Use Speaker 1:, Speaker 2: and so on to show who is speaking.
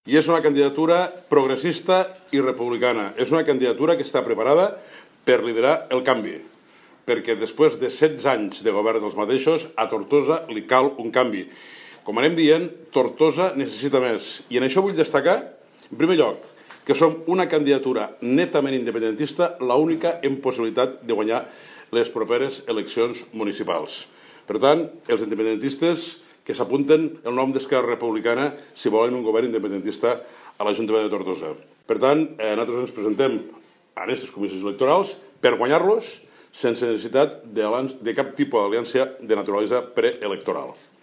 Speaker 1: I és una candidatura progressista i republicana. És una candidatura que està preparada per liderar el canvi, perquè després de 16 anys de govern dels mateixos, a Tortosa li cal un canvi. Com anem dient, Tortosa necessita més. I en això vull destacar, en primer lloc, que som una candidatura netament independentista, l'única en possibilitat de guanyar les properes eleccions municipals. Per tant, els independentistes que s'apunten el nom d'Esquerra Republicana si volen un govern independentista a l'Ajuntament de Tortosa. Per tant, nosaltres ens presentem a aquestes comissions electorals per guanyar-los sense necessitat de cap tipus d'aliança de naturalesa preelectoral.